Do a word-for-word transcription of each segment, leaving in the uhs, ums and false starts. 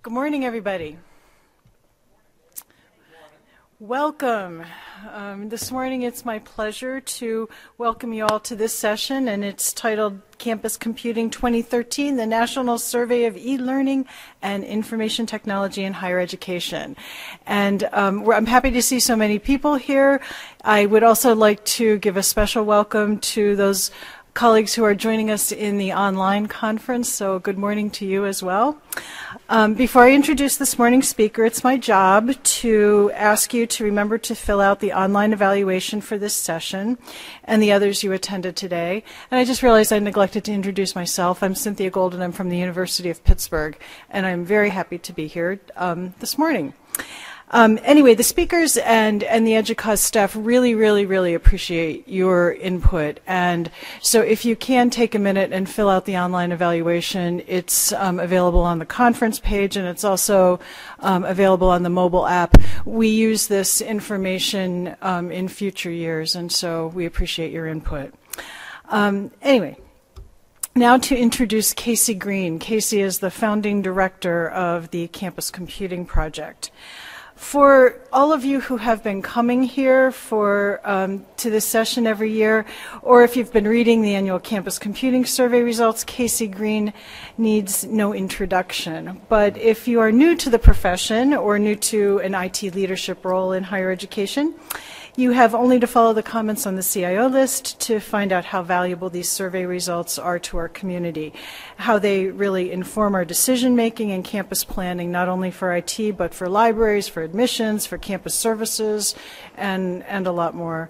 Good morning, everybody. Welcome. Um, this morning it's my pleasure to welcome you all to this session, and it's titled Campus Computing twenty thirteen, the National Survey of E-Learning and Information Technology in Higher Education. And um, we're, I'm happy to see so many people here. I would also like to give a special welcome to those colleagues who are joining us in the online conference, so good morning to you as well. Um, before I introduce this morning's speaker, it's my job to ask you to remember to fill out the online evaluation for this session and the others you attended today. And I just realized I neglected to introduce myself. I'm Cynthia Golden. I'm from the University of Pittsburgh, and I'm very happy to be here um, this morning. Um, anyway, the speakers and, and the EDUCAUSE staff really, really, really appreciate your input. And so if you can take a minute and fill out the online evaluation, it's um, available on the conference page, and it's also um, available on the mobile app. We use this information um, in future years, and so we appreciate your input. Um, anyway. Now to introduce Casey Green. Casey is the founding director of the Campus Computing Project. For all of you who have been coming here for um, to this session every year, or if you've been reading the annual Campus Computing Survey results, Casey Green needs no introduction. But if you are new to the profession or new to an I T leadership role in higher education, you have only to follow the comments on the C I O list to find out how valuable these survey results are to our community, how they really inform our decision making and campus planning, not only for I T, but for libraries, for admissions, for campus services, and, and a lot more.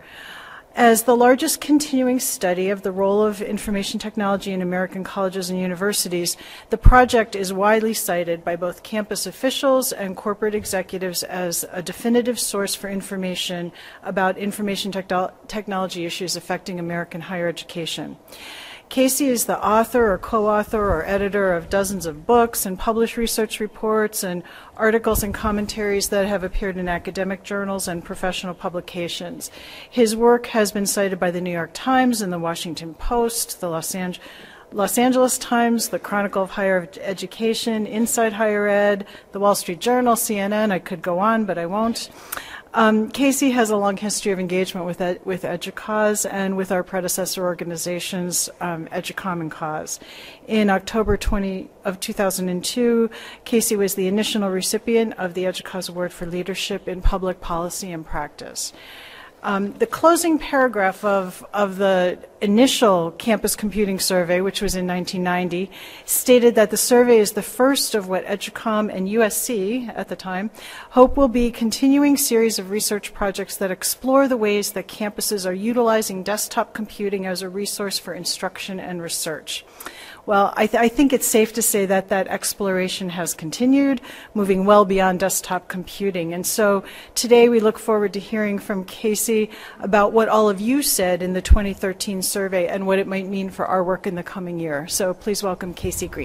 As the largest continuing study of the role of information technology in American colleges and universities, the project is widely cited by both campus officials and corporate executives as a definitive source for information about information techno- technology issues affecting American higher education. Casey is the author or co-author or editor of dozens of books and published research reports and articles and commentaries that have appeared in academic journals and professional publications. His work has been cited by the New York Times and the Washington Post, the Los Angeles Los Angeles Times, the Chronicle of Higher Education, Inside Higher Ed, the Wall Street Journal, C N N. I could go on, but I won't. Um, Casey has a long history of engagement with ed, with EDUCAUSE and with our predecessor organizations, um, EDUCOM and CAUSE. In October twentieth of two thousand two, Casey was the initial recipient of the EDUCAUSE Award for Leadership in Public Policy and Practice. Um, the closing paragraph of, of the initial Campus Computing Survey, which was in nineteen ninety, stated that the survey is the first of what EDUCOM and U S C, at the time, hope will be continuing series of research projects that explore the ways that campuses are utilizing desktop computing as a resource for instruction and research. Well, I, th- I think it's safe to say that that exploration has continued, moving well beyond desktop computing. And so today we look forward to hearing from Casey about what all of you said in the twenty thirteen survey and what it might mean for our work in the coming year. So please welcome Casey Green.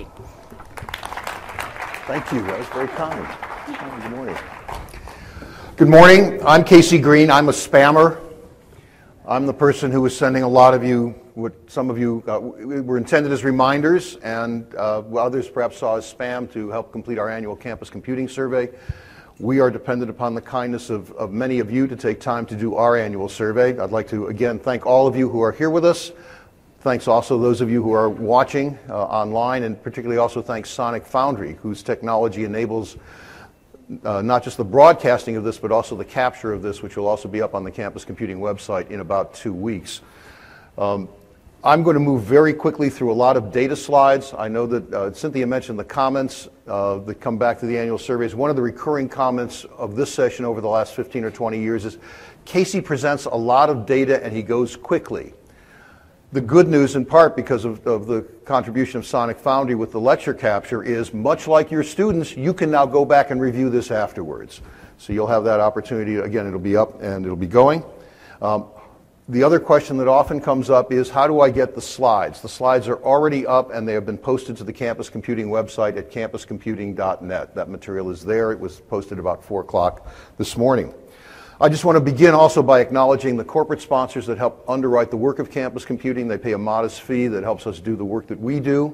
Thank you. That was very kind. Good morning. Good morning. I'm Casey Green. I'm a spammer. I'm the person who was sending a lot of you, what some of you uh, were intended as reminders, and uh, others perhaps saw as spam to help complete our annual Campus Computing Survey. We are dependent upon the kindness of, of many of you to take time to do our annual survey. I'd like to again thank all of you who are here with us. Thanks also those of you who are watching uh, online, and particularly also thanks Sonic Foundry, whose technology enables Uh, not just the broadcasting of this, but also the capture of this, which will also be up on the Campus Computing website in about two weeks. Um, I'm going to move very quickly through a lot of data slides. I know that uh, Cynthia mentioned the comments uh, that come back to the annual surveys. One of the recurring comments of this session over the last fifteen or twenty years is Casey presents a lot of data and he goes quickly. The good news, in part because of, of the contribution of Sonic Foundry with the lecture capture, is much like your students, you can now go back and review this afterwards. So you'll have that opportunity. Again, it'll be up and it'll be going. Um, the other question that often comes up is, how do I get the slides? The slides are already up and they have been posted to the Campus Computing website at campus computing dot net. That material is there. It was posted about four o'clock this morning. I just want to begin also by acknowledging the corporate sponsors that help underwrite the work of campus computing. They pay a modest fee that helps us do the work that we do.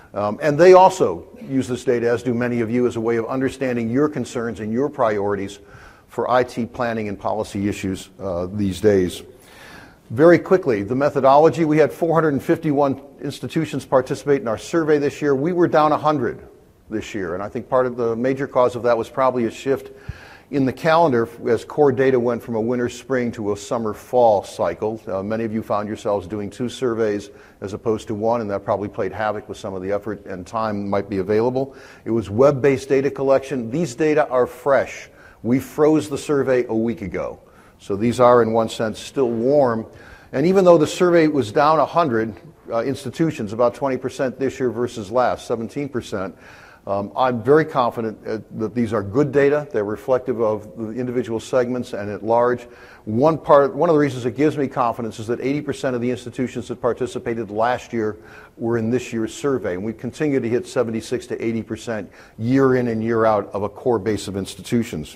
Um, and they also use this data, as do many of you, as a way of understanding your concerns and your priorities for I T planning and policy issues uh, these days. Very quickly, the methodology, we had four hundred fifty-one institutions participate in our survey this year. We were down one hundred this year, and I think part of the major cause of that was probably a shift in the calendar as core data went from a winter-spring to a summer-fall cycle. Uh, many of you found yourselves doing two surveys as opposed to one, and that probably played havoc with some of the effort and time might be available. It was web-based data collection. These data are fresh. We froze the survey a week ago. So these are, in one sense, still warm. And even though the survey was down one hundred uh, institutions, about twenty percent this year versus last, seventeen percent, Um, I'm very confident uh, that these are good data. They're reflective of the individual segments and at large. One part, one of the reasons it gives me confidence is that eighty percent of the institutions that participated last year were in this year's survey, and we continue to hit seventy-six to eighty percent year in and year out of a core base of institutions.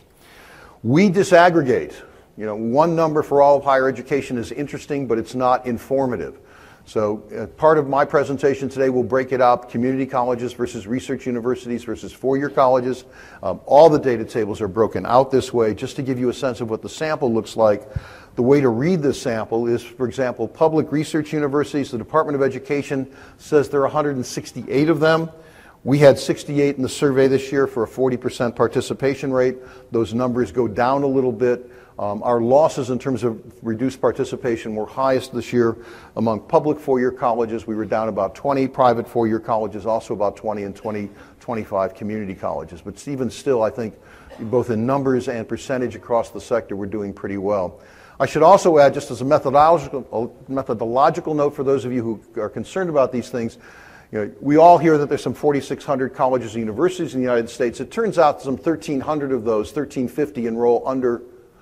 We disaggregate. You know, one number for all of higher education is interesting, but it's not informative. So uh, part of my presentation today will break it up, community colleges versus research universities versus four-year colleges. Um, all the data tables are broken out this way just to give you a sense of what the sample looks like. The way to read this sample is, for example, public research universities. The Department of Education says there are one hundred sixty-eight of them. We had sixty-eight in the survey this year for a forty percent participation rate. Those numbers go down a little bit. Um, our losses in terms of reduced participation were highest this year among public four-year colleges. We were down about twenty, private four-year colleges also about twenty, and twenty, twenty-five community colleges. But even still, I think both in numbers and percentage across the sector, we're doing pretty well. I should also add, just as a methodological, a methodological note for those of you who are concerned about these things, you know, we all hear that there's some forty-six hundred colleges and universities in the United States. It turns out some thirteen hundred of those, thirteen fifty, enroll under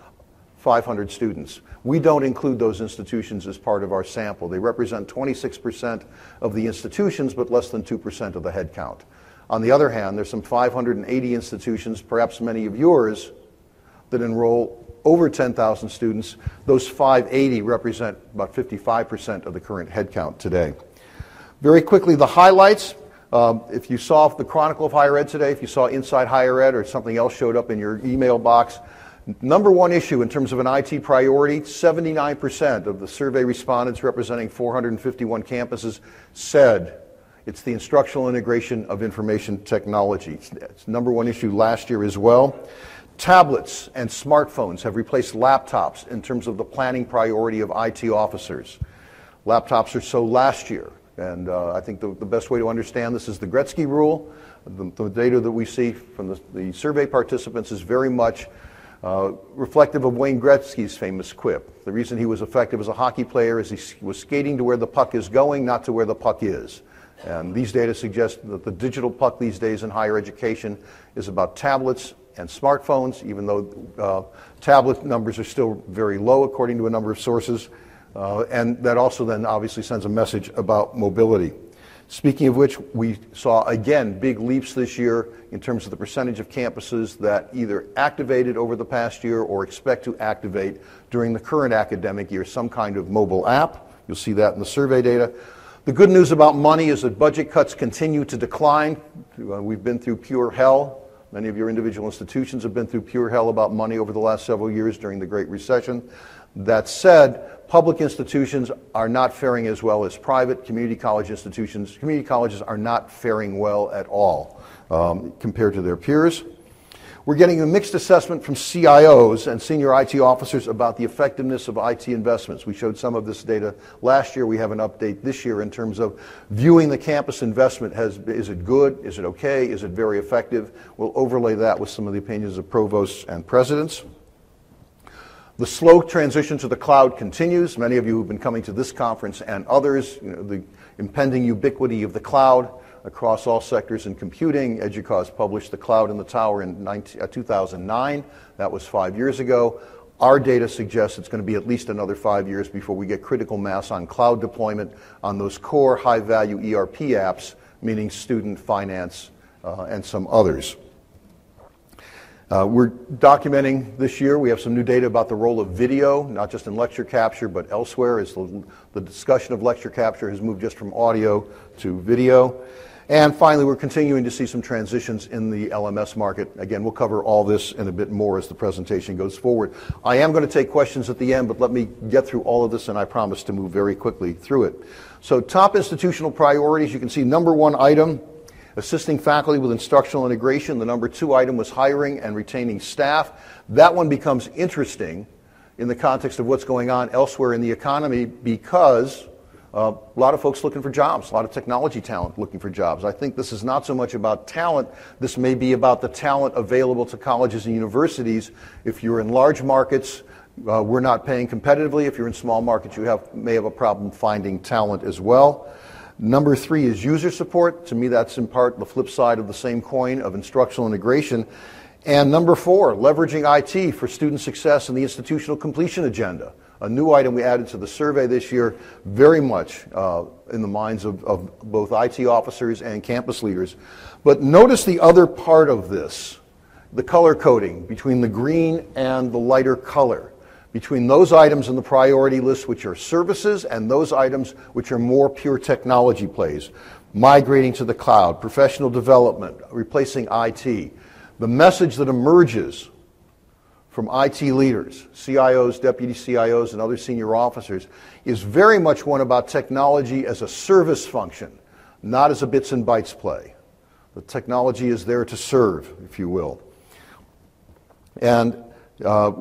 five hundred students. We don't include those institutions as part of our sample. They represent twenty-six percent of the institutions, but less than two percent of the head count. On the other hand, there's some five hundred eighty institutions, perhaps many of yours, that enroll over ten thousand students. Those five hundred eighty represent about fifty-five percent of the current head count today. Very quickly, the highlights. Um, if you saw the Chronicle of Higher Ed today, if you saw Inside Higher Ed or something else showed up in your email box, number one issue in terms of an I T priority, seventy-nine percent of the survey respondents representing four hundred fifty-one campuses said it's the instructional integration of information technology. It's number one issue last year as well. Tablets and smartphones have replaced laptops in terms of the planning priority of I T officers. Laptops are so last year, and uh, I think the, the best way to understand this is the Gretzky rule. The, the data that we see from the, the survey participants is very much Uh, reflective of Wayne Gretzky's famous quip. The reason he was effective as a hockey player is he was skating to where the puck is going, not to where the puck is. And these data suggest that the digital puck these days in higher education is about tablets and smartphones, even though uh, tablet numbers are still very low according to a number of sources. Uh, and that also then obviously sends a message about mobility. Speaking of which, we saw, again, big leaps this year in terms of the percentage of campuses that either activated over the past year or expect to activate during the current academic year some kind of mobile app. You'll see that in the survey data. The good news about money is that budget cuts continue to decline. Uh, we've been through pure hell. Many of your individual institutions have been through pure hell about money over the last several years during the Great Recession. That said, public institutions are not faring as well as private. Community college institutions, community colleges are not faring well at all um, compared to their peers. We're getting a mixed assessment from C I Os and senior I T officers about the effectiveness of I T investments. We showed some of this data last year. We have an update this year in terms of viewing the campus investment. Has, is it good? Is it okay? Is it very effective? We'll overlay that with some of the opinions of provosts and presidents. The slow transition to the cloud continues. Many of you who've been coming to this conference and others, you know, the impending ubiquity of the cloud across all sectors in computing. EDUCAUSE published The Cloud in the Tower in two thousand nine. That was five years ago. Our data suggests it's going to be at least another five years before we get critical mass on cloud deployment on those core high-value E R P apps, meaning student, finance, uh, and some others. Uh, we're documenting this year, we have some new data about the role of video, not just in lecture capture, but elsewhere as the, the discussion of lecture capture has moved just from audio to video. And finally, we're continuing to see some transitions in the L M S market. Again, we'll cover all this and a bit more as the presentation goes forward. I am going to take questions at the end, but let me get through all of this, and I promise to move very quickly through it. So top institutional priorities, you can see number one item, assisting faculty with instructional integration. The number two item was hiring and retaining staff. That one becomes interesting in the context of what's going on elsewhere in the economy because uh, a lot of folks looking for jobs, a lot of technology talent looking for jobs. I think this is not so much about talent. This may be about the talent available to colleges and universities. If you're in large markets, uh, we're not paying competitively. If you're in small markets, you have, may have a problem finding talent as well. Number three is user support. To me, that's in part the flip side of the same coin of instructional integration. And number four, leveraging I T for student success and the institutional completion agenda. A new item we added to the survey this year, very much uh, in the minds of, of both I T officers and campus leaders. But notice the other part of this, the color coding between the green and the lighter color, between those items in the priority list which are services and those items which are more pure technology plays. Migrating to the cloud, professional development, replacing I T. The message that emerges from I T leaders, C I Os, deputy C I Os, and other senior officers is very much one about technology as a service function, not as a bits and bytes play. The technology is there to serve, if you will. And uh,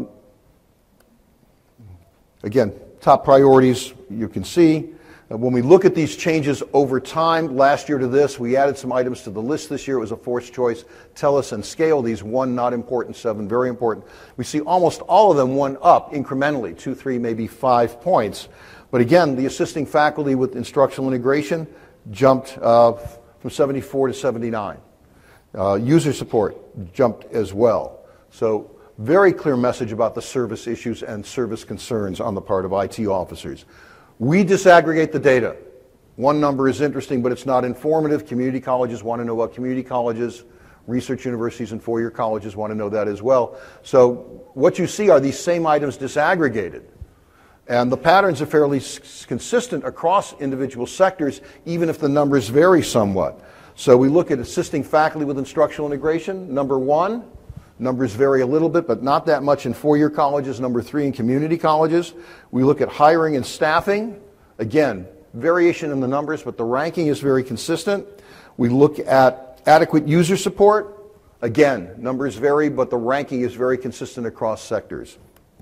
again, top priorities you can see. When we look at these changes over time, last year to this, we added some items to the list this year. It was a forced choice. Tell us and scale these. One, not important. Seven, very important. We see almost all of them one up incrementally, two, three, maybe five points. But again, the assisting faculty with instructional integration jumped uh, from seventy-four to seventy-nine. Uh, user support jumped as well. So very clear message about the service issues and service concerns on the part of I T officers. We disaggregate the data. One number is interesting, but it's not informative. Community colleges want to know about community colleges. Research universities and four-year colleges want to know that as well. So what you see are these same items disaggregated. And the patterns are fairly s- consistent across individual sectors, even if the numbers vary somewhat. So we look at assisting faculty with instructional integration. Number one, numbers vary a little bit, but not that much in four-year colleges. Number three, in community colleges. We look at hiring and staffing. Again, variation in the numbers, but the ranking is very consistent. We look at adequate user support. Again, numbers vary, but the ranking is very consistent across sectors.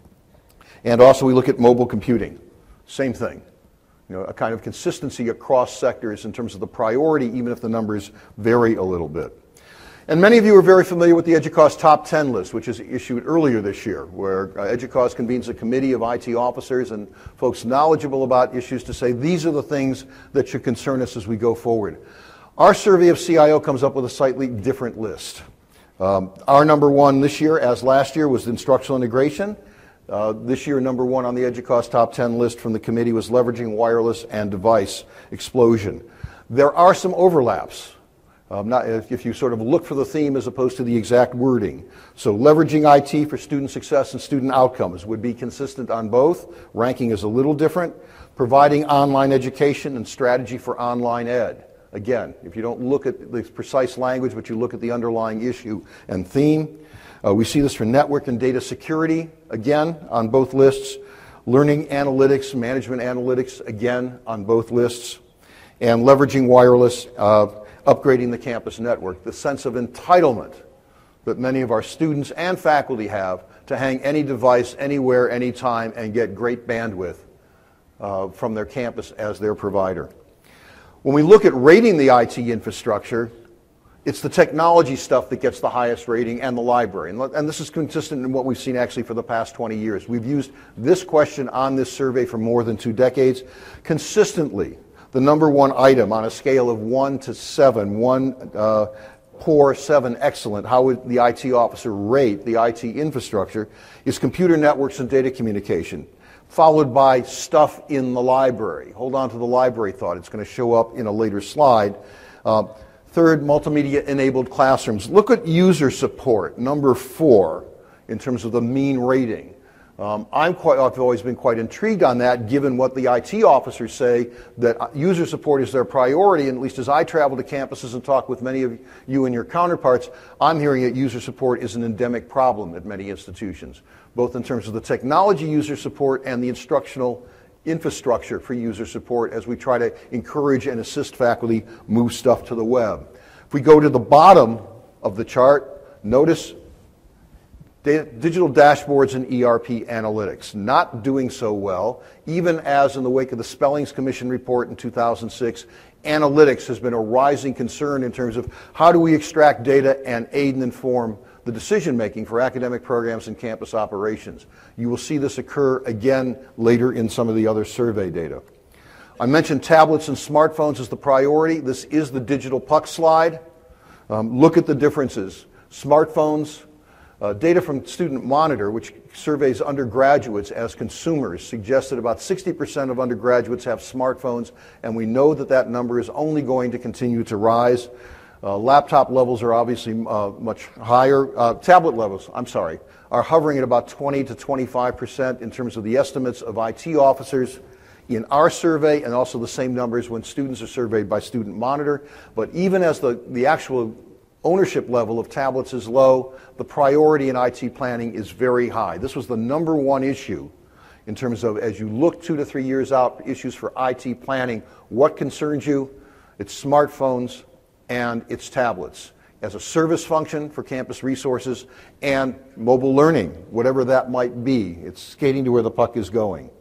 And also we look at mobile computing. Same thing. You know, a kind of consistency across sectors in terms of the priority, even if the numbers vary a little bit. And many of you are very familiar with the EDUCAUSE Top ten list, which is issued earlier this year, where uh, EDUCAUSE convenes a committee of I T officers and folks knowledgeable about issues to say, these are the things that should concern us as we go forward. Our survey of C I O comes up with a slightly different list. Um, our number one this year, as last year, was instructional integration. Uh, this year, number one on the EDUCAUSE Top ten list from the committee was leveraging wireless and device explosion. There are some overlaps. Um, not, if you sort of look for the theme as opposed to the exact wording. So leveraging I T for student success and student outcomes would be consistent on both. Ranking is a little different. Providing online education and strategy for online ed. Again, if you don't look at the precise language, but you look at the underlying issue and theme. Uh, we see this for network and data security, again, on both lists. Learning analytics, management analytics, again, on both lists. And leveraging wireless, uh, upgrading the campus network, the sense of entitlement that many of our students and faculty have to hang any device anywhere, anytime, and get great bandwidth uh, from their campus as their provider. When we look at rating the I T infrastructure, it's the technology stuff that gets the highest rating and the library. And, and this is consistent in what we've seen actually for the past twenty years. We've used this question on this survey for more than two decades. Consistently, the number one item on a scale of one to seven, one uh, poor, seven excellent, how would the I T officer rate the I T infrastructure, is computer networks and data communication, followed by stuff in the library. Hold on to the library thought. It's going to show up in a later slide. Uh, third, multimedia-enabled classrooms. Look at user support, number four, in terms of the mean rating. Um, I'm quite, I've always been quite intrigued on that, given what the I T officers say, that user support is their priority, and at least as I travel to campuses and talk with many of you and your counterparts, I'm hearing that user support is an endemic problem at many institutions, both in terms of the technology user support and the instructional infrastructure for user support as we try to encourage and assist faculty move stuff to the web. If we go to the bottom of the chart, notice digital dashboards and E R P analytics, not doing so well, even as in the wake of the Spellings Commission report in two thousand six, analytics has been a rising concern in terms of how do we extract data and aid and inform the decision making for academic programs and campus operations. You will see this occur again later in some of the other survey data. I mentioned tablets and smartphones as the priority. This is the digital puck slide. Um, look at the differences. Smartphones, Uh, data from Student Monitor, which surveys undergraduates as consumers, suggests that about sixty percent of undergraduates have smartphones, and we know that that number is only going to continue to rise. Uh, laptop levels are obviously uh, much higher. Uh, tablet levels, I'm sorry, are hovering at about twenty to twenty-five percent in terms of the estimates of I T officers in our survey, and also the same numbers when students are surveyed by Student Monitor. But even as the, the actual ownership level of tablets is low, the priority in I T planning is very high. This was the number one issue in terms of, as you look two to three years out, issues for I T planning. What concerns you? It's smartphones and it's tablets as a service function for campus resources, and mobile learning, whatever that might be. It's skating to where the puck is going.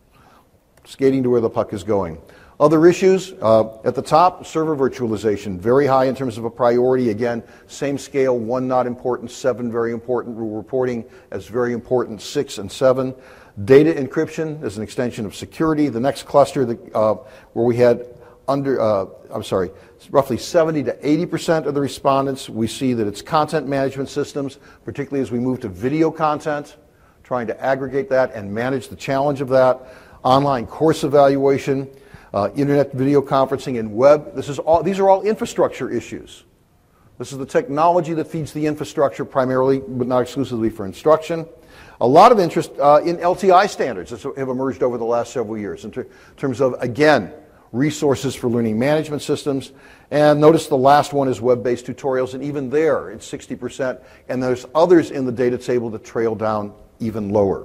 Skating to where the puck is going. Other issues, uh, at the top, server virtualization, very high in terms of a priority. Again, same scale, one not important, seven very important. We're reporting as very important, six and seven. Data encryption is an extension of security. The next cluster that, uh, where we had under, uh, I'm sorry, roughly seventy to eighty percent of the respondents, we see that it's content management systems, particularly as we move to video content, trying to aggregate that and manage the challenge of that. Online course evaluation, Uh, internet video conferencing and web. This is all, these are all infrastructure issues. This is the technology that feeds the infrastructure primarily, but not exclusively for instruction. A lot of interest uh, in L T I standards that have emerged over the last several years in ter terms of, again, resources for learning management systems. And notice the last one is web-based tutorials, and even there it's sixty percent, and there's others in the data table that trail down even lower.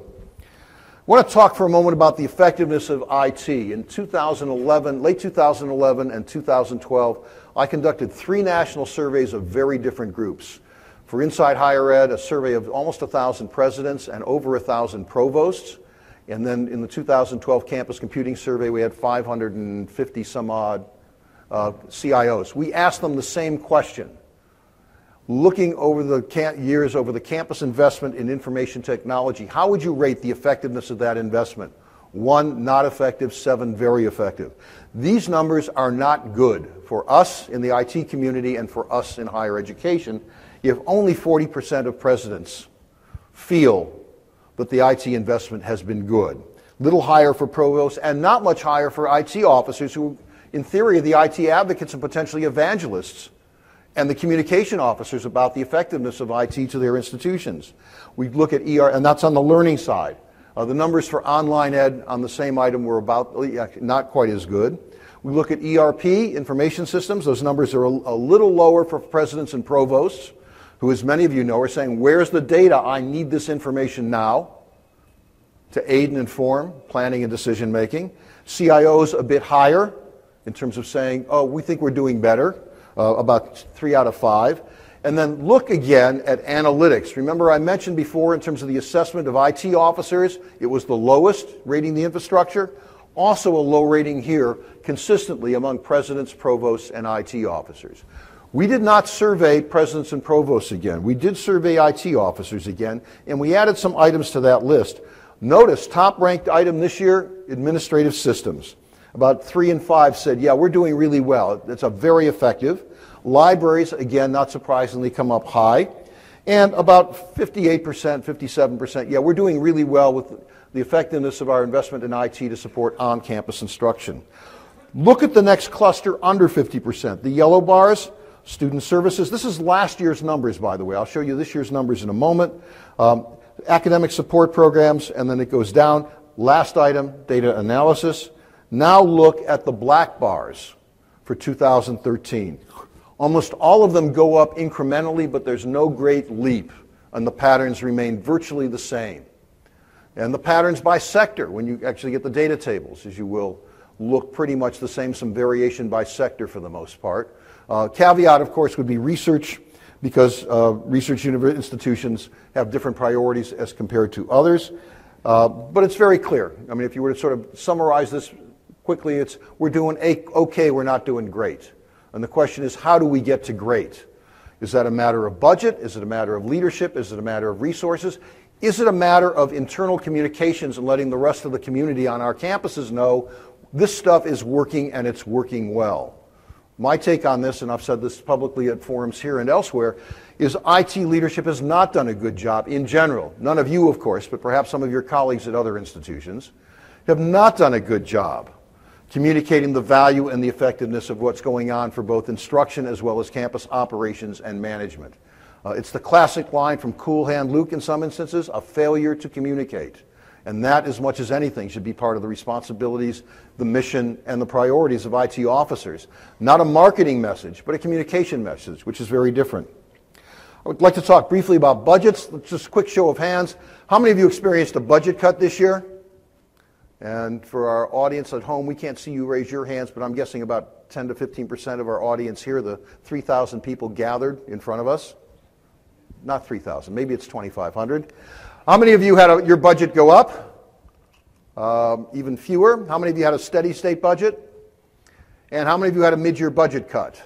I want to talk for a moment about the effectiveness of I T. In two thousand eleven, late two thousand eleven and two thousand twelve, I conducted three national surveys of very different groups. For Inside Higher Ed, a survey of almost one thousand presidents and over one thousand provosts. And then in the two thousand twelve Campus Computing Survey, we had five hundred fifty some odd uh, C I Os. We asked them the same question. Looking over the years over the campus investment in information technology, how would you rate the effectiveness of that investment? One, not effective, seven, very effective. These numbers are not good for us in the I T community and for us in higher education if only forty percent of presidents feel that the I T investment has been good. Little higher for provosts and not much higher for I T officers who, in theory, are the I T advocates and potentially evangelists, and the communication officers about the effectiveness of I T to their institutions. We look at E R, and that's on the learning side. Uh, the numbers for online ed on the same item were about not quite as good. We look at E R P, information systems. Those numbers are a, a little lower for presidents and provosts, who, as many of you know, are saying, where's the data? I need this information now to aid and inform planning and decision making. C I Os a bit higher in terms of saying, oh, we think we're doing better. Uh, about three out of five. And then look again at analytics. Remember I mentioned before in terms of the assessment of I T officers, it was the lowest rating the infrastructure. Also a low rating here consistently among presidents, provosts, and I T officers. We did not survey presidents and provosts again. We did survey I T officers again, and we added some items to that list. Notice, top ranked item this year, administrative systems. About three and five said, yeah, we're doing really well. It's a very effective. Libraries, again, not surprisingly, come up high. And about fifty-eight percent, fifty-seven percent, yeah, we're doing really well with the effectiveness of our investment in I T to support on-campus instruction. Look at the next cluster under fifty percent. The yellow bars, student services. This is last year's numbers, by the way. I'll show you this year's numbers in a moment. Um, academic support programs, and then it goes down. Last item, data analysis. Now look at the black bars for two thousand thirteen. Almost all of them go up incrementally, but there's no great leap, and the patterns remain virtually the same. And the patterns by sector, when you actually get the data tables, as you will, look pretty much the same, some variation by sector for the most part. Uh, caveat, of course, would be research, because uh, research university institutions have different priorities as compared to others. Uh, but it's very clear. I mean, if you were to sort of summarize this quickly, it's we're doing okay, we're not doing great. And the question is, how do we get to great? Is that a matter of budget? Is it a matter of leadership? Is it a matter of resources? Is it a matter of internal communications and letting the rest of the community on our campuses know this stuff is working and it's working well? My take on this, and I've said this publicly at forums here and elsewhere, is I T leadership has not done a good job in general. None of you, of course, but perhaps some of your colleagues at other institutions have not done a good job communicating the value and the effectiveness of what's going on for both instruction as well as campus operations and management. Uh, it's the classic line from Cool Hand Luke in some instances, a failure to communicate. And that, as much as anything, should be part of the responsibilities, the mission, and the priorities of I T officers. Not a marketing message, but a communication message, which is very different. I would like to talk briefly about budgets. Just a quick show of hands. How many of you experienced a budget cut this year? And for our audience at home, we can't see you raise your hands, but I'm guessing about ten to fifteen percent of our audience here, the three thousand people gathered in front of us. Not three thousand, maybe it's twenty-five hundred. How many of you had a, your budget go up? Um, even fewer. How many of you had a steady state budget? And how many of you had a mid-year budget cut?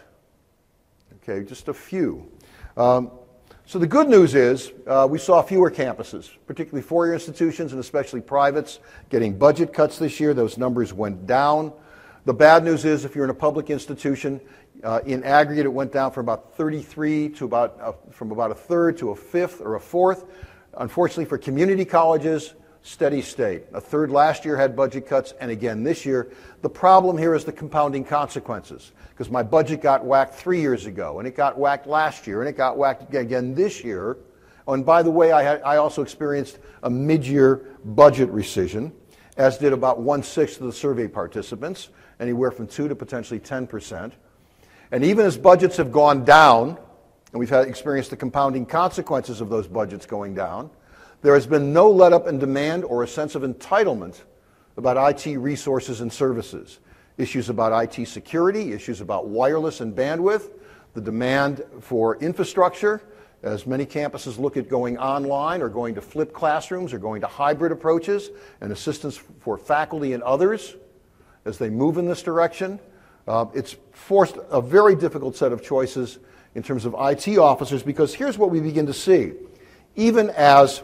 Okay, just a few. Um, so the good news is uh, we saw fewer campuses, particularly four-year institutions and especially privates, getting budget cuts this year. Those numbers went down. The bad news is if you're in a public institution, uh, in aggregate it went down from about thirty-three to about uh, from about a third to a fifth or a fourth. Unfortunately for community colleges, steady state. A third last year had budget cuts, and again this year. The problem here is the compounding consequences, because my budget got whacked three years ago, and it got whacked last year, and it got whacked again this year. Oh, and by the way, I, had, I also experienced a mid-year budget rescission, as did about one-sixth of the survey participants, anywhere from two to potentially ten percent. And even as budgets have gone down, and we've had experienced the compounding consequences of those budgets going down, there has been no let-up in demand or a sense of entitlement about I T resources and services. Issues about I T security, issues about wireless and bandwidth, the demand for infrastructure, as many campuses look at going online or going to flipped classrooms or going to hybrid approaches, and assistance for faculty and others as they move in this direction. Uh, it's forced a very difficult set of choices in terms of I T officers, because here's what we begin to see. Even as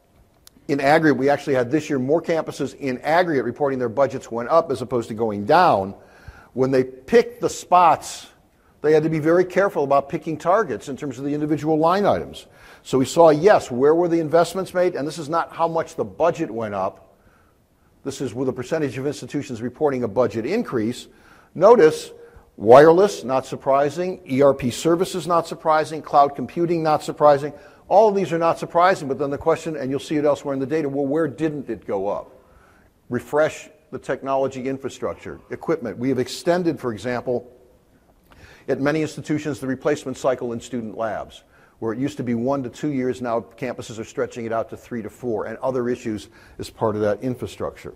in aggregate, we actually had this year more campuses in aggregate reporting their budgets went up as opposed to going down. When they picked the spots, they had to be very careful about picking targets in terms of the individual line items. So we saw, yes, where were the investments made? And this is not how much the budget went up. This is with a percentage of institutions reporting a budget increase. Notice, wireless, not surprising. E R P services, not surprising. Cloud computing, not surprising. All of these are not surprising, but then the question, and you'll see it elsewhere in the data, well, where didn't it go up? Refresh the technology infrastructure, equipment. We have extended, for example, at many institutions, the replacement cycle in student labs, where it used to be one to two years, now campuses are stretching it out to three to four, and other issues as part of that infrastructure.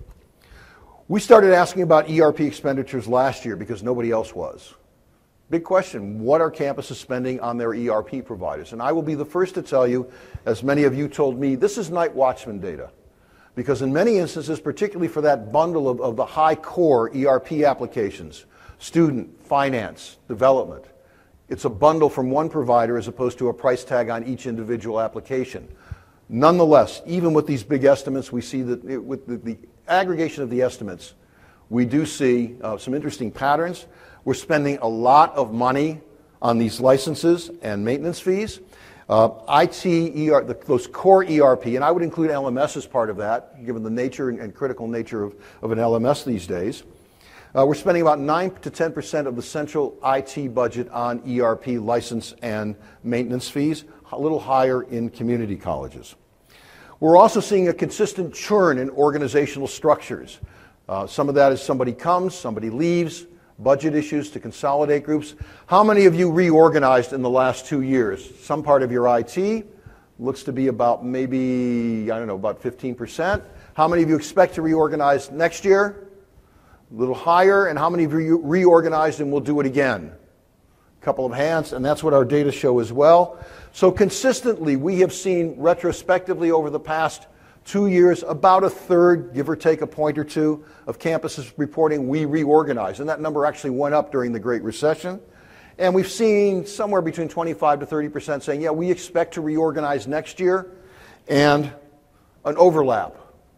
We started asking about E R P expenditures last year because nobody else was. Big question, what are campuses spending on their E R P providers? And I will be the first to tell you, as many of you told me, this is night watchman data. Because in many instances, particularly for that bundle of, of the high core E R P applications, student, finance, development, it's a bundle from one provider as opposed to a price tag on each individual application. Nonetheless, even with these big estimates, we see that it, with the, the aggregation of the estimates, we do see uh, some interesting patterns. We're spending a lot of money on these licenses and maintenance fees. Uh, I T, E R, the, those core E R P, and I would include L M S as part of that, given the nature and, and critical nature of, of an L M S these days. Uh, we're spending about nine to ten percent of the central I T budget on E R P license and maintenance fees, a little higher in community colleges. We're also seeing a consistent churn in organizational structures. Uh, some of that is somebody comes, somebody leaves, budget issues to consolidate groups. How many of you reorganized in the last two years? Some part of your I T looks to be about maybe, I don't know, about fifteen percent. How many of you expect to reorganize next year? A little higher. And how many of you reorganized and will do it again? A couple of hands, and that's what our data show as well. So consistently, we have seen retrospectively over the past two years, about a third, give or take a point or two, of campuses reporting we reorganized. And that number actually went up during the Great Recession. And we've seen somewhere between twenty-five to thirty percent saying, yeah, we expect to reorganize next year, and an overlap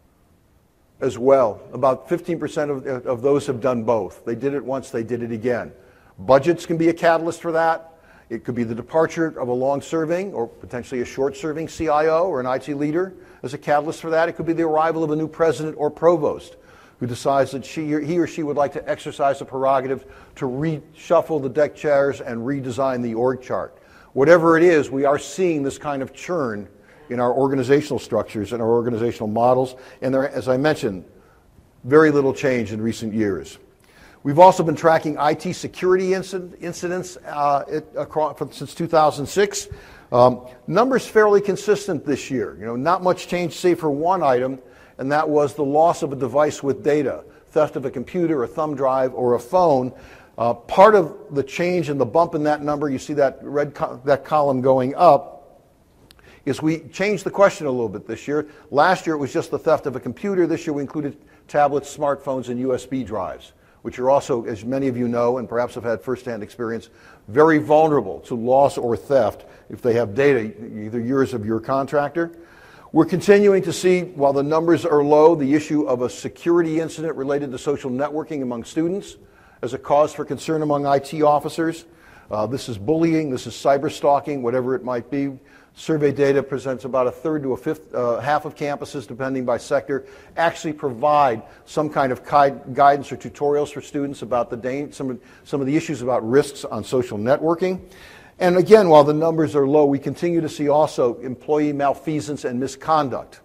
as well. About fifteen percent of, of those have done both. They did it once, they did it again. Budgets can be a catalyst for that. It could be the departure of a long-serving or potentially a short-serving C I O or an I T leader as a catalyst for that. It could be the arrival of a new president or provost who decides that she or he or she would like to exercise the prerogative to reshuffle the deck chairs and redesign the org chart. Whatever it is, we are seeing this kind of churn in our organizational structures and our organizational models, and there, as I mentioned, very little change in recent years. We've also been tracking I T security incident, incidents uh, it, across, since two thousand six. Um, numbers fairly consistent this year. You know, not much change, save for one item, and that was the loss of a device with data, theft of a computer, a thumb drive, or a phone. Uh, part of the change in the bump in that number, you see that red co- that column going up, is we changed the question a little bit this year. Last year it was just the theft of a computer. This year we included tablets, smartphones, and U S B drives, which are also, as many of you know and perhaps have had firsthand experience, very vulnerable to loss or theft if they have data, either yours or your contractor. We're continuing to see, while the numbers are low, the issue of a security incident related to social networking among students as a cause for concern among I T officers. Uh, this is bullying, this is cyber stalking, whatever it might be. Survey data presents about a third to a fifth, uh, half of campuses, depending by sector, actually provide some kind of guidance or tutorials for students about the da- some, of, some of the issues about risks on social networking. And again, while the numbers are low, we continue to see also employee malfeasance and misconduct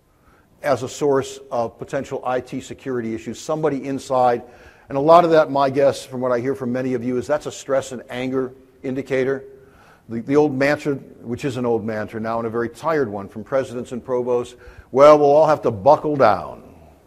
as a source of potential I T security issues. Somebody inside, and a lot of that, my guess, from what I hear from many of you, is that's a stress and anger indicator. The, the old mantra, which is an old mantra now and a very tired one from presidents and provosts, well, we'll all have to buckle down.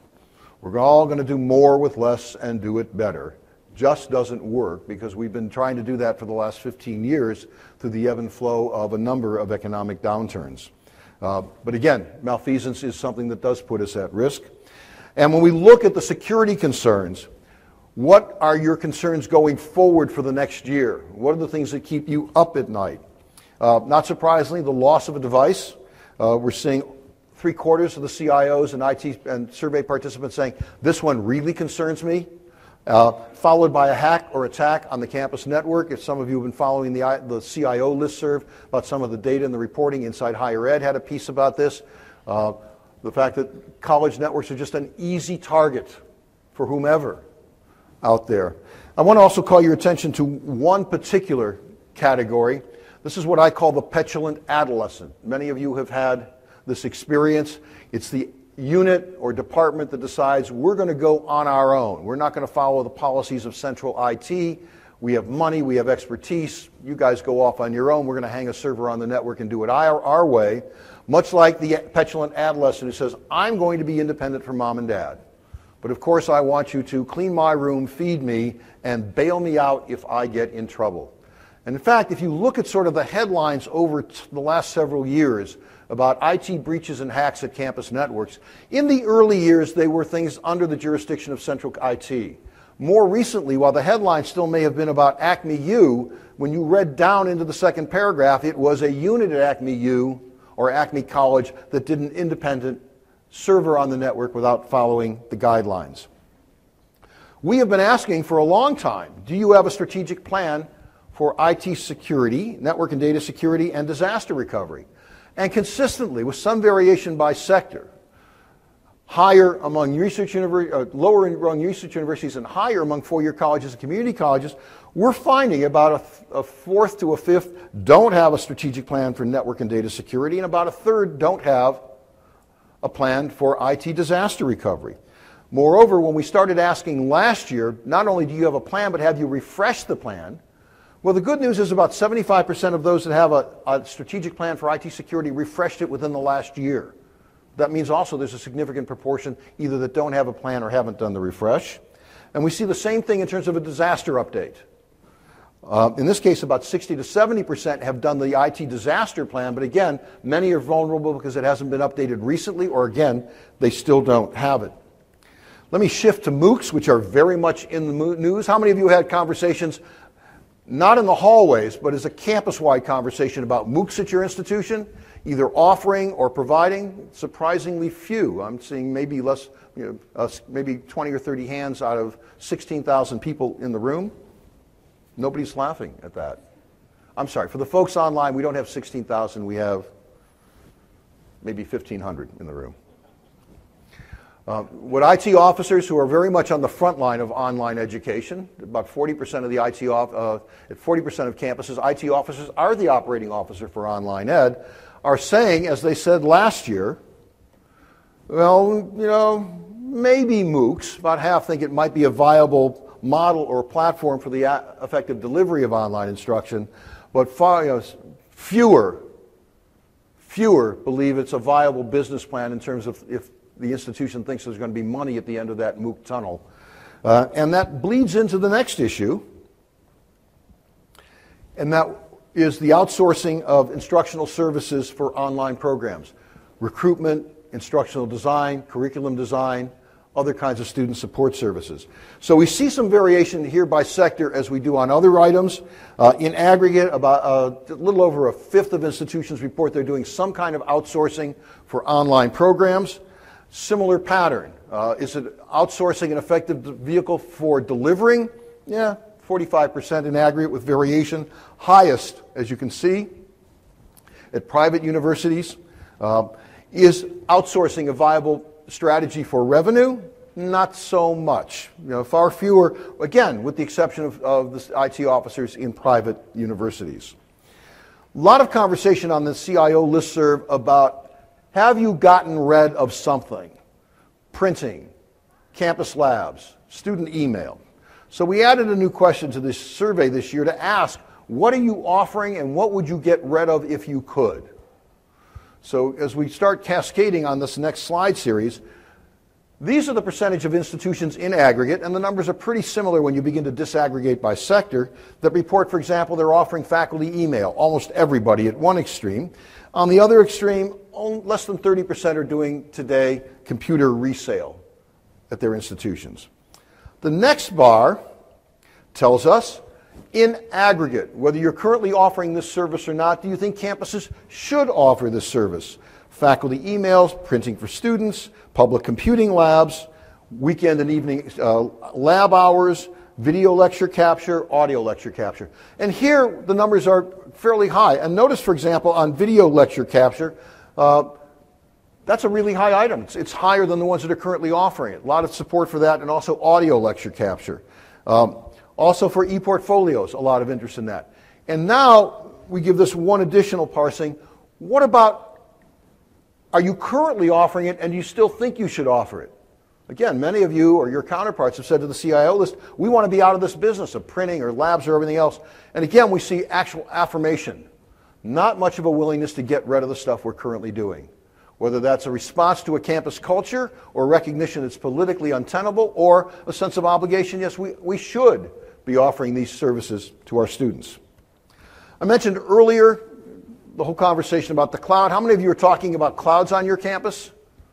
We're all going to do more with less and do it better. Just doesn't work, because we've been trying to do that for the last fifteen years through the ebb and flow of a number of economic downturns. Uh, but again, malfeasance is something that does put us at risk. And when we look at the security concerns, what are your concerns going forward for the next year? What are the things that keep you up at night? Uh, not surprisingly, the loss of a device. Uh, we're seeing three quarters of the C I Os and I T and survey participants saying, this one really concerns me. Uh, followed by a hack or attack on the campus network. If some of you have been following the, the C I O listserv about some of the data and the reporting, Inside Higher Ed had a piece about this. Uh, the fact that college networks are just an easy target for whomever out there. I want to also call your attention to one particular category. This is what I call the petulant adolescent. Many of you have had this experience. It's the unit or department that decides we're going to go on our own. We're not going to follow the policies of central I T. We have money, we have expertise. You guys go off on your own. We're going to hang a server on the network and do it our, our way. Much like the petulant adolescent who says, I'm going to be independent from mom and dad. But of course I want you to clean my room, feed me, and bail me out if I get in trouble. And in fact, if you look at sort of the headlines over t- the last several years about I T breaches and hacks at campus networks, in the early years they were things under the jurisdiction of central I T. More recently, while the headline still may have been about Acme U, when you read down into the second paragraph, it was a unit at Acme U or Acme College that did an independent server on the network without following the guidelines. We have been asking for a long time, do you have a strategic plan for I T security, network and data security, and disaster recovery? And consistently, with some variation by sector, higher among research universities, uh, lower among research universities, and higher among four-year colleges and community colleges, we're finding about a, th- a fourth to a fifth don't have a strategic plan for network and data security, and about a third don't have a plan for I T disaster recovery. Moreover, when we started asking last year, not only do you have a plan, but have you refreshed the plan? Well, the good news is about seventy-five percent of those that have a, a strategic plan for I T security refreshed it within the last year. That means also there's a significant proportion either that don't have a plan or haven't done the refresh. And we see the same thing in terms of a disaster update. Uh, in this case, about sixty to seventy percent have done the I T disaster plan, but again, many are vulnerable because it hasn't been updated recently, or again, they still don't have it. Let me shift to MOOCs, which are very much in the news. How many of you had conversations, not in the hallways, but as a campus-wide conversation about MOOCs at your institution, either offering or providing? Surprisingly few. I'm seeing maybe less, you know, uh, maybe twenty or thirty hands out of sixteen thousand people in the room. Nobody's laughing at that. I'm sorry, for the folks online, we don't have sixteen thousand, we have maybe fifteen hundred in the room. Uh, what I T officers who are very much on the front line of online education, about forty percent of the I T, off, uh, at forty percent of campuses, I T officers are the operating officer for online ed, are saying, as they said last year, well, you know, maybe MOOCs, about half think it might be a viable model or platform for the effective delivery of online instruction, but far, you know, fewer, fewer believe it's a viable business plan in terms of if the institution thinks there's going to be money at the end of that MOOC tunnel. Uh, and that bleeds into the next issue, and that is the outsourcing of instructional services for online programs. Recruitment, instructional design, curriculum design, other kinds of student support services. So we see some variation here by sector as we do on other items. Uh, in aggregate, about uh, a little over a fifth of institutions report they're doing some kind of outsourcing for online programs. Similar pattern. Uh, is it outsourcing an effective vehicle for delivering? Yeah, forty-five percent in aggregate with variation. Highest, as you can see, at private universities. Uh, is outsourcing a viable strategy for revenue? Not so much. You know, far fewer, again, with the exception of, of the I T officers in private universities. A lot of conversation on the C I O listserv about, have you gotten rid of something? Printing, campus labs, student email. So we added a new question to this survey this year to ask, what are you offering and what would you get rid of if you could? So as we start cascading on this next slide series, these are the percentage of institutions in aggregate, and the numbers are pretty similar when you begin to disaggregate by sector, that report, for example, they're offering faculty email, almost everybody at one extreme. On the other extreme, less than thirty percent are doing today computer resale at their institutions. The next bar tells us, in aggregate, whether you're currently offering this service or not, do you think campuses should offer this service? Faculty emails, printing for students, public computing labs, weekend and evening uh, lab hours, video lecture capture, audio lecture capture. And here the numbers are fairly high. And notice, for example, on video lecture capture, uh, that's a really high item. It's, it's higher than the ones that are currently offering it. A lot of support for that, and also audio lecture capture. Um, also for e-portfolios, a lot of interest in that. And now we give this one additional parsing. What about, are you currently offering it and you still think you should offer it? Again, many of you or your counterparts have said to the C I O list, we want to be out of this business of printing or labs or everything else. And again, we see actual affirmation. Not much of a willingness to get rid of the stuff we're currently doing. Whether that's a response to a campus culture or recognition it's politically untenable or a sense of obligation, yes, we, we should be offering these services to our students. I mentioned earlier the whole conversation about the cloud. How many of you are talking about clouds on your campus?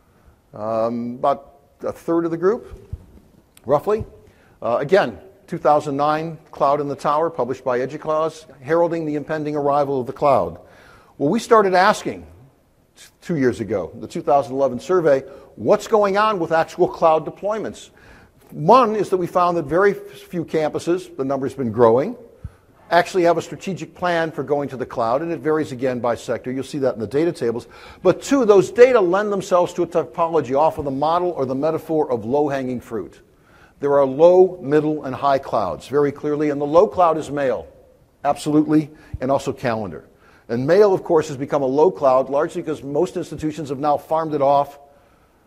Um, about a third of the group, roughly. Uh, again, two thousand nine, Cloud in the Tower, published by EDUCAUSE, heralding the impending arrival of the cloud. Well, we started asking two years ago, the two thousand eleven survey, what's going on with actual cloud deployments? One is that we found that very few campuses, the number's been growing, actually have a strategic plan for going to the cloud, and it varies again by sector. You'll see that in the data tables. But two, those data lend themselves to a typology off of the model or the metaphor of low-hanging fruit. There are low, middle, and high clouds, very clearly, and the low cloud is mail, absolutely, and also calendar. And mail, of course, has become a low cloud, largely because most institutions have now farmed it off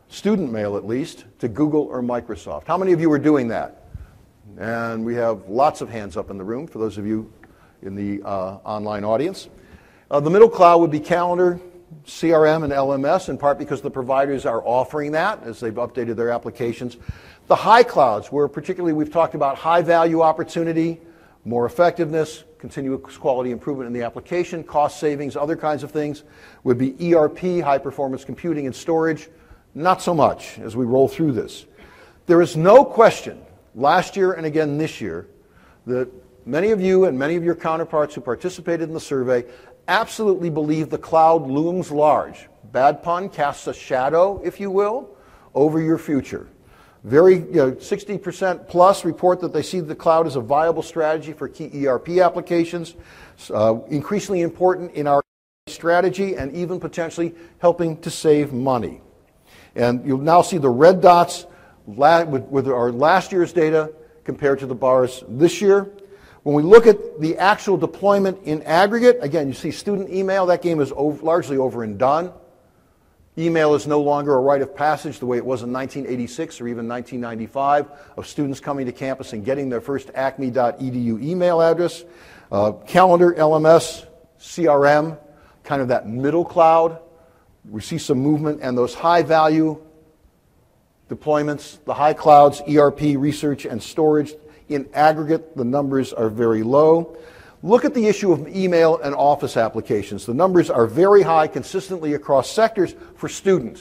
student mail at least, to Google or Microsoft. How many of you are doing that? And we have lots of hands up in the room for those of you in the uh, online audience. Uh, the middle cloud would be Calendar, C R M, and L M S, in part because the providers are offering that as they've updated their applications. The high clouds, where particularly we've talked about high value opportunity, more effectiveness, continuous quality improvement in the application, cost savings, other kinds of things, would be E R P, high performance computing and storage. Not so much as we roll through this. There is no question, last year and again this year, that many of you and many of your counterparts who participated in the survey absolutely believe the cloud looms large. Bad pun, casts a shadow, if you will, over your future. Very, you know, sixty percent plus report that they see the cloud as a viable strategy for key E R P applications, uh, increasingly important in our strategy and even potentially helping to save money. And you'll now see the red dots la- with, with our last year's data compared to the bars this year. When we look at the actual deployment in aggregate, again, you see student email, that game is over, largely over and done. Email is no longer a rite of passage the way it was in nineteen eighty-six or even nineteen ninety-five of students coming to campus and getting their first acme dot e d u email address. Uh, calendar, L M S, C R M, kind of that middle cloud. We see some movement, and those high value deployments, the high clouds, E R P, research, and storage, in aggregate, the numbers are very low. Look at the issue of email and office applications. The numbers are very high consistently across sectors for students.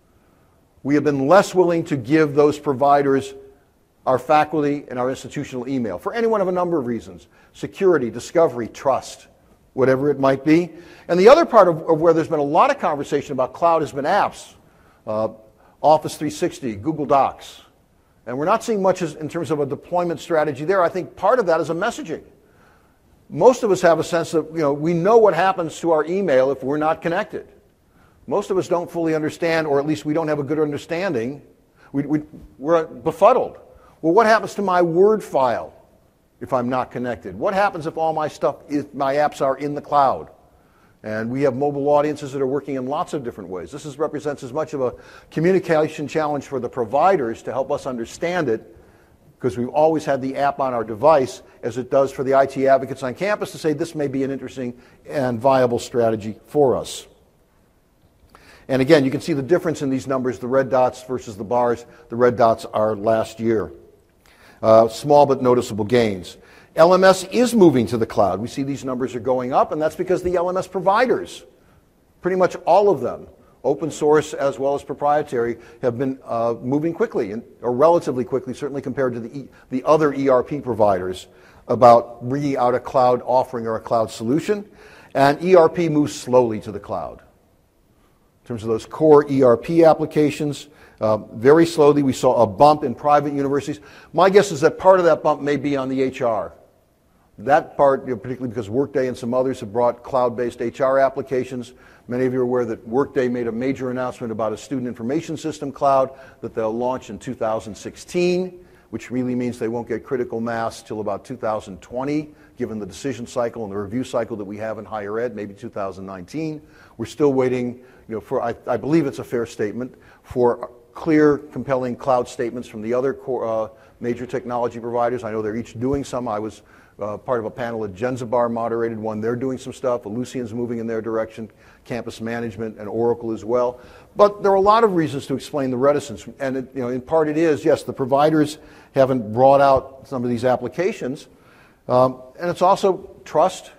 We have been less willing to give those providers our faculty and our institutional email for any one of a number of reasons. Security, discovery, trust, whatever it might be. And the other part of, of where there's been a lot of conversation about cloud has been apps. Uh, Office three sixty, Google Docs. And we're not seeing much as, in terms of a deployment strategy there. I think part of that is a messaging. Most of us have a sense that, you know, we know what happens to our email if we're not connected. Most of us don't fully understand, or at least we don't have a good understanding. We, we, we're befuddled. Well, what happens to my Word file if I'm not connected? What happens if all my stuff, if my apps are in the cloud? And we have mobile audiences that are working in lots of different ways. This is, represents as much of a communication challenge for the providers to help us understand it, because we've always had the app on our device, as it does for the I T advocates on campus to say this may be an interesting and viable strategy for us. And again, you can see the difference in these numbers, the red dots versus the bars. The red dots are last year. Uh, small but noticeable gains. L M S is moving to the cloud. We see these numbers are going up, and that's because the L M S providers, pretty much all of them, open source as well as proprietary, have been uh, moving quickly, and, or relatively quickly, certainly compared to the, e, the other E R P providers, about bringing out a cloud offering or a cloud solution. And E R P moves slowly to the cloud. In terms of those core E R P applications, uh, very slowly. We saw a bump in private universities. My guess is that part of that bump may be on the H R. That part, you know, particularly because Workday and some others have brought cloud-based H R applications. Many of you are aware that Workday made a major announcement about a student information system cloud that they'll launch in two thousand sixteen, which really means they won't get critical mass till about two thousand twenty, given the decision cycle and the review cycle that we have in higher ed, maybe two thousand nineteen. We're still waiting, you know, for, I, I believe it's a fair statement, for clear, compelling cloud statements from the other core, uh, major technology providers. I know they're each doing some. I was uh, part of a panel at Genzabar moderated one. They're doing some stuff. Ellucian's moving in their direction, campus management, and Oracle as well. But there are a lot of reasons to explain the reticence. And it, you know, in part it is, yes, the providers haven't brought out some of these applications. Um, and it's also trust.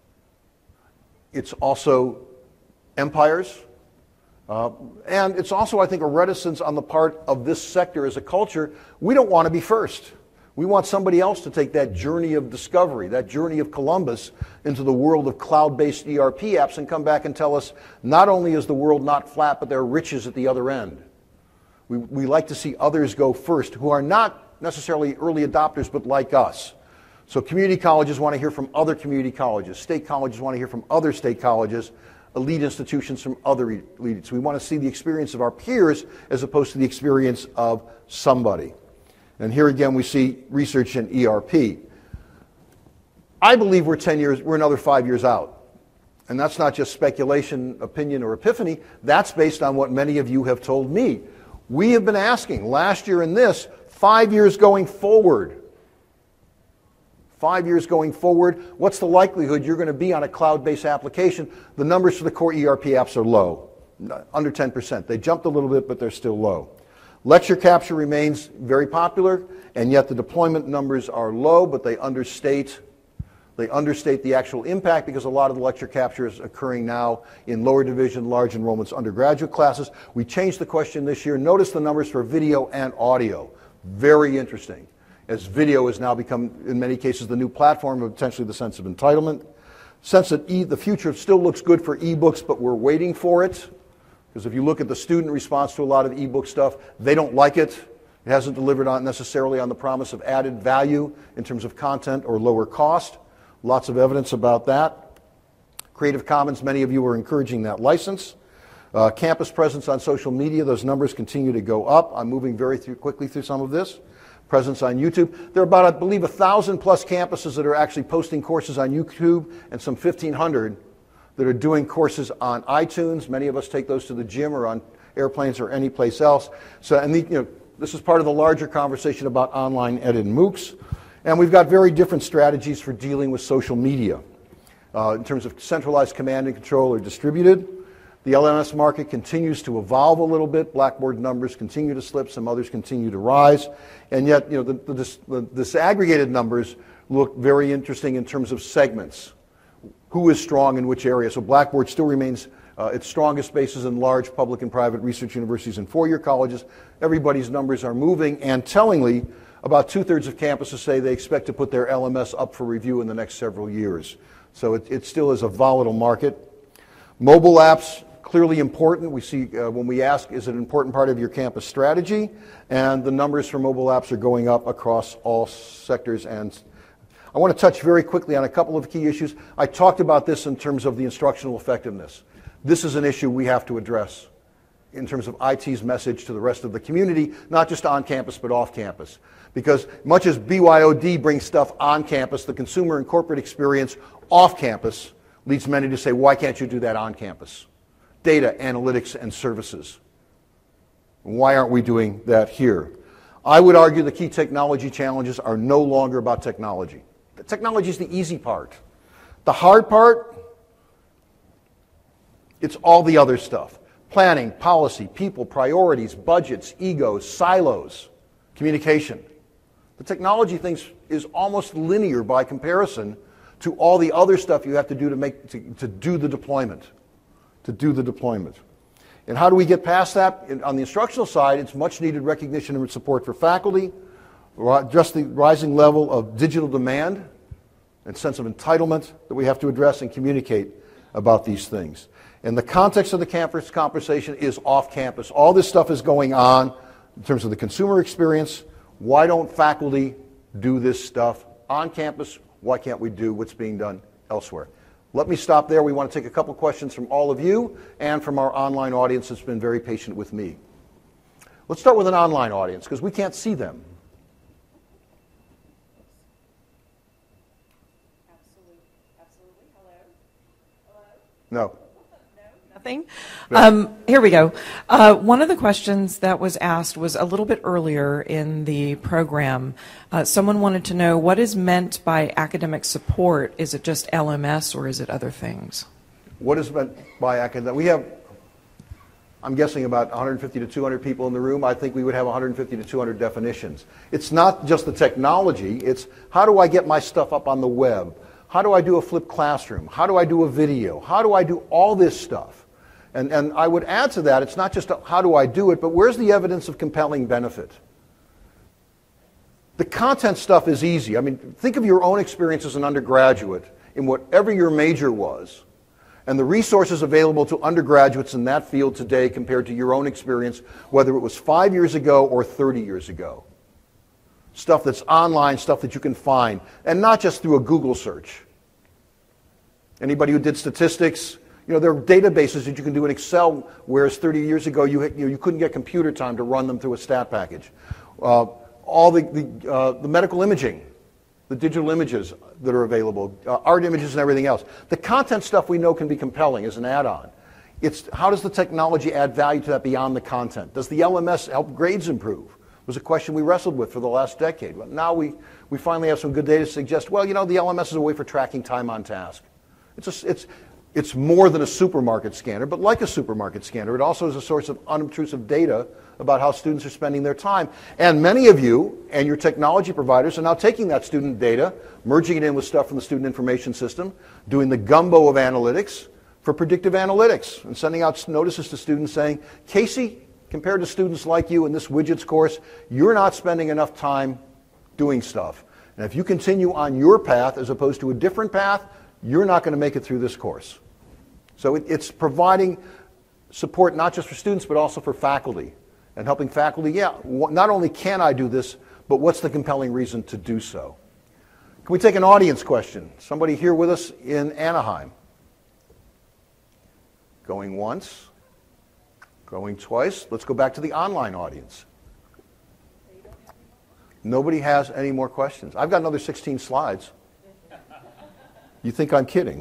It's also empires. Uh, and it's also, I think, a reticence on the part of this sector as a culture. We don't want to be first. We want somebody else to take that journey of discovery, that journey of Columbus into the world of cloud-based E R P apps and come back and tell us not only is the world not flat, but there are riches at the other end. We, we like to see others go first who are not necessarily early adopters, but like us. So community colleges want to hear from other community colleges. State colleges want to hear from other state colleges. Elite institutions from other elites. We want to see the experience of our peers as opposed to the experience of somebody. And here again we see research in E R P. I believe we're ten years, we're another five years out. And that's not just speculation, opinion, or epiphany. That's based on what many of you have told me. We have been asking last year and this, five years going forward. Five years going forward, what's the likelihood you're going to be on a cloud-based application? The numbers for the core E R P apps are low, under ten percent. They jumped a little bit, but they're still low. Lecture capture remains very popular, and yet the deployment numbers are low, but they understate They understate the actual impact because a lot of the lecture capture is occurring now in lower division, large enrollments undergraduate classes. We changed the question this year. Notice the numbers for video and audio. Very interesting, as video has now become, in many cases, the new platform of potentially the sense of entitlement. Sense that e, the future still looks good for ebooks, but we're waiting for it. Because if you look at the student response to a lot of ebook stuff, they don't like it. It hasn't delivered on necessarily on the promise of added value in terms of content or lower cost. Lots of evidence about that. Creative Commons, many of you are encouraging that license. Uh, campus presence on social media, those numbers continue to go up. I'm moving very through, quickly through some of this. Presence on YouTube. There are about, I believe, one thousand plus campuses that are actually posting courses on YouTube, and some fifteen hundred that are doing courses on iTunes. Many of us take those to the gym or on airplanes or any place else. So, and the, you know, this is part of the larger conversation about online ed and MOOCs. And we've got very different strategies for dealing with social media uh, in terms of centralized command and control or distributed. The L M S market continues to evolve a little bit. Blackboard numbers continue to slip. Some others continue to rise. And yet, you know, the, the, the disaggregated numbers look very interesting in terms of segments. Who is strong in which area? So Blackboard still remains uh, its strongest bases in large public and private research universities and four-year colleges. Everybody's numbers are moving, and tellingly, about two-thirds of campuses say they expect to put their L M S up for review in the next several years. So it, it still is a volatile market. Mobile apps, clearly important. We see uh, when we ask, is it an important part of your campus strategy? And the numbers for mobile apps are going up across all sectors. And I want to touch very quickly on a couple of key issues. I talked about this in terms of the instructional effectiveness. This is an issue we have to address in terms of I T's message to the rest of the community, not just on campus, but off campus. Because much as B Y O D brings stuff on campus, the consumer and corporate experience off campus leads many to say, why can't you do that on campus? Data, analytics, and services. Why aren't we doing that here? I would argue the key technology challenges are no longer about technology. The technology is the easy part. The hard part, it's all the other stuff. Planning, policy, people, priorities, budgets, egos, silos, communication. The technology thing is almost linear by comparison to all the other stuff you have to do to make to, to do the deployment, to do the deployment. And how do we get past that? In, on the instructional side, it's much needed recognition and support for faculty, just the rising level of digital demand and sense of entitlement that we have to address and communicate about these things. And the context of the campus conversation is off campus. All this stuff is going on in terms of the consumer experience. Why don't faculty do this stuff on campus? Why can't we do what's being done elsewhere? Let me stop there. We want to take a couple questions from all of you and from our online audience that's been very patient with me. Let's start with an online audience because we can't see them. Absolutely. Absolutely. Hello? Hello? No. Nothing. Um, here we go. Uh, one of the questions that was asked was a little bit earlier in the program. Uh, someone wanted to know what is meant by academic support. Is it just L M S or is it other things? What is meant by academic? We have, I'm guessing, about one hundred fifty to two hundred people in the room. I think we would have one hundred fifty to two hundred definitions. It's not just the technology. It's how do I get my stuff up on the web? How do I do a flipped classroom? How do I do a video? How do I do all this stuff? And, and I would add to that, it's not just a, how do I do it, but where's the evidence of compelling benefit? The content stuff is easy. I mean, think of your own experience as an undergraduate in whatever your major was, and the resources available to undergraduates in that field today compared to your own experience, whether it was five years ago or thirty years ago. Stuff that's online, stuff that you can find, and not just through a Google search. Anybody who did statistics, you know, there are databases that you can do in Excel, whereas thirty years ago you, you, know, you couldn't get computer time to run them through a stat package. Uh, all the, the, uh, the medical imaging, the digital images that are available, uh, art images and everything else. The content stuff we know can be compelling as an add-on. It's how does the technology add value to that beyond the content? Does the L M S help grades improve? It was a question we wrestled with for the last decade. But now we, we finally have some good data to suggest, well, you know, the L M S is a way for tracking time on task. It's, a, it's, it's more than a supermarket scanner, but like a supermarket scanner, it also is a source of unobtrusive data about how students are spending their time. And many of you and your technology providers are now taking that student data, merging it in with stuff from the student information system, doing the gumbo of analytics for predictive analytics, and sending out notices to students saying, Casey, compared to students like you in this widgets course, you're not spending enough time doing stuff. And if you continue on your path as opposed to a different path, you're not going to make it through this course. So it, it's providing support not just for students, but also for faculty. And helping faculty, yeah, not only can I do this, but what's the compelling reason to do so? Can we take an audience question? Somebody here with us in Anaheim? Going once, going twice. Let's go back to the online audience. Nobody has any more questions. I've got another sixteen slides. You think I'm kidding?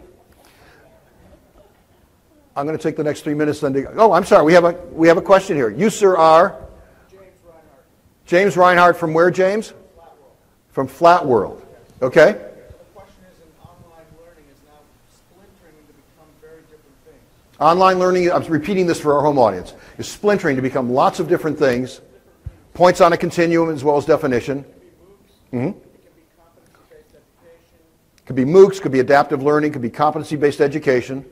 I'm going to take the next three minutes then to, oh, I'm sorry, we have a, we have a question here. You, sir, are? James Reinhardt. James Reinhardt from where, James? Flat World. From Flat World. Okay. The question is, in online learning is now splintering to become very different things. Online learning, I'm repeating this for our home audience, is splintering to become lots of different things, points on a continuum as well as definition. It can be MOOCs. Mm-hmm. It can be competency-based education. Could be MOOCs, could be adaptive learning, could be competency-based education.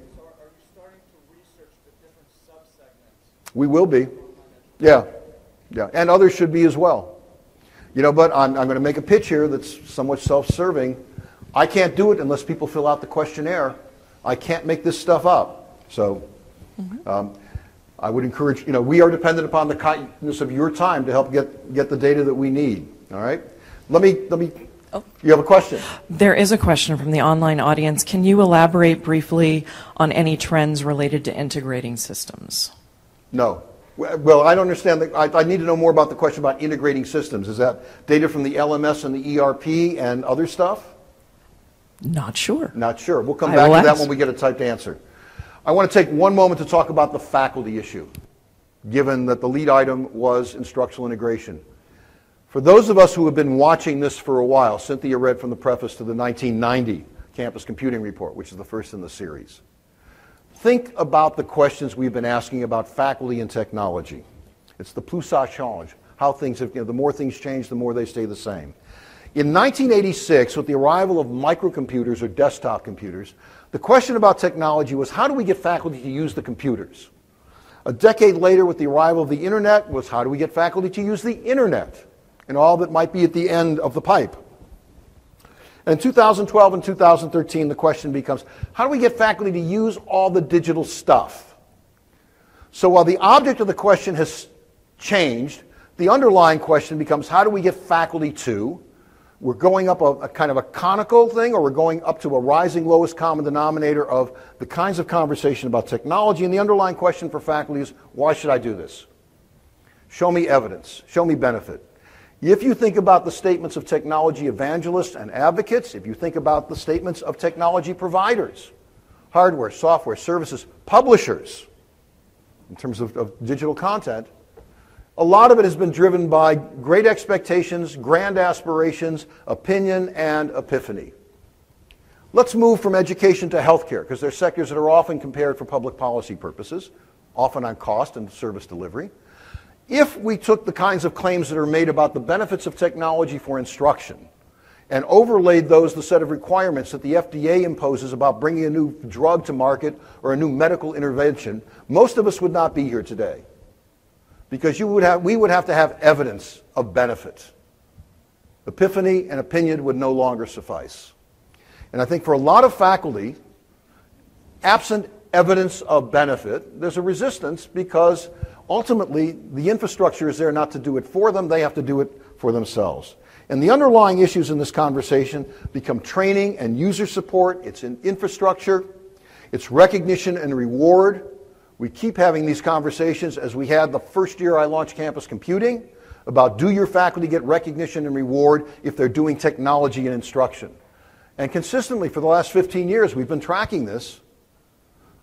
We will be. Yeah. Yeah. And others should be as well. You know, but I'm, I'm going to make a pitch here that's somewhat self-serving. I can't do it unless people fill out the questionnaire. I can't make this stuff up. So mm-hmm. um, I would encourage, you know, we are dependent upon the kindness of your time to help get, get the data that we need. All right? Let me, let me, oh. You have a question? There is a question from the online audience. Can you elaborate briefly on any trends related to integrating systems? No. Well, I don't understand. The, I, I need to know more about the question about integrating systems. Is that data from the L M S and the E R P and other stuff? Not sure. Not sure. We'll come I back to ask. that when we get a typed answer. I want to take one moment to talk about the faculty issue, given that the lead item was instructional integration. For those of us who have been watching this for a while, Cynthia read from the preface to the nineteen ninety Campus Computing Report, which is the first in the series. Think about the questions we've been asking about faculty and technology. It's the plus ça change. How things have, you know, the more things change, the more they stay the same. In nineteen eighty-six, with the arrival of microcomputers or desktop computers, the question about technology was how do we get faculty to use the computers? A decade later, with the arrival of the internet, was how do we get faculty to use the internet and all that might be at the end of the pipe? And in two thousand twelve and two thousand thirteen, the question becomes, how do we get faculty to use all the digital stuff? So while the object of the question has changed, the underlying question becomes, how do we get faculty to? We're going up a, a kind of a conical thing, or we're going up to a rising lowest common denominator of the kinds of conversation about technology. And the underlying question for faculty is, why should I do this? Show me evidence. Show me benefit. If you think about the statements of technology evangelists and advocates, if you think about the statements of technology providers, hardware, software, services, publishers, in terms of, of digital content, a lot of it has been driven by great expectations, grand aspirations, opinion, and epiphany. Let's move from education to healthcare, because they're sectors that are often compared for public policy purposes, often on cost and service delivery. If we took the kinds of claims that are made about the benefits of technology for instruction and overlaid those the set of requirements that the F D A imposes about bringing a new drug to market or a new medical intervention, most of us would not be here today. Because you would have, we would have to have evidence of benefit. Epiphany and opinion would no longer suffice. And I think for a lot of faculty, absent evidence of benefit, there's a resistance because ultimately the infrastructure is there not to do it for them, they have to do it for themselves. And the underlying issues in this conversation become training and user support, it's in infrastructure, it's recognition and reward. We keep having these conversations as we had the first year I launched Campus Computing about do your faculty get recognition and reward if they're doing technology and instruction. And consistently for the last fifteen years we've been tracking this.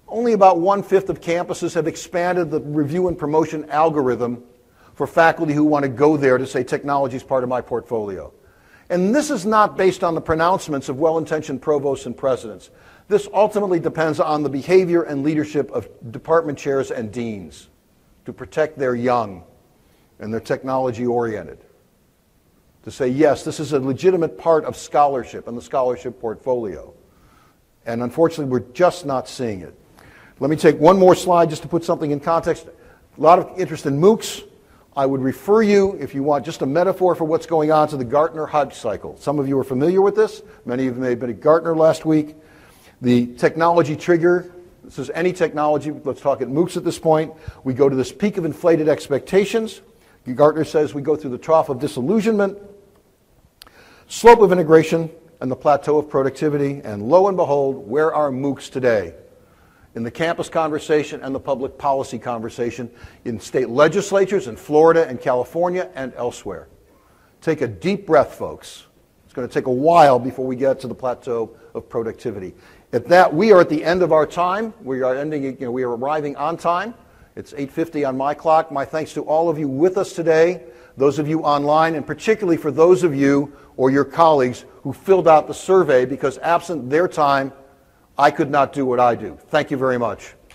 Only about one-fifth of campuses have expanded the review and promotion algorithm for faculty who want to go there to say technology is part of my portfolio. And this is not based on the pronouncements of well-intentioned provosts and presidents. This ultimately depends on the behavior and leadership of department chairs and deans to protect their young and they're technology-oriented. To say, yes, this is a legitimate part of scholarship and the scholarship portfolio. And unfortunately, we're just not seeing it. Let me take one more slide just to put something in context. A lot of interest in MOOCs. I would refer you, if you want just a metaphor for what's going on, to the Gartner Hype Cycle. Some of you are familiar with this. Many of you may have been at Gartner last week. The technology trigger, this is any technology. Let's talk at MOOCs at this point. We go to this peak of inflated expectations. Gartner says we go through the trough of disillusionment, slope of integration, and the plateau of productivity. And lo and behold, where are MOOCs today? In the campus conversation and the public policy conversation in state legislatures in Florida and California and elsewhere. Take a deep breath, folks. It's going to take a while before we get to the plateau of productivity. At that, we are at the end of our time. We are ending, you know, we are arriving on time. It's eight fifty on my clock. My thanks to all of you with us today, those of you online, and particularly for those of you or your colleagues who filled out the survey, because absent their time, I could not do what I do. Thank you very much.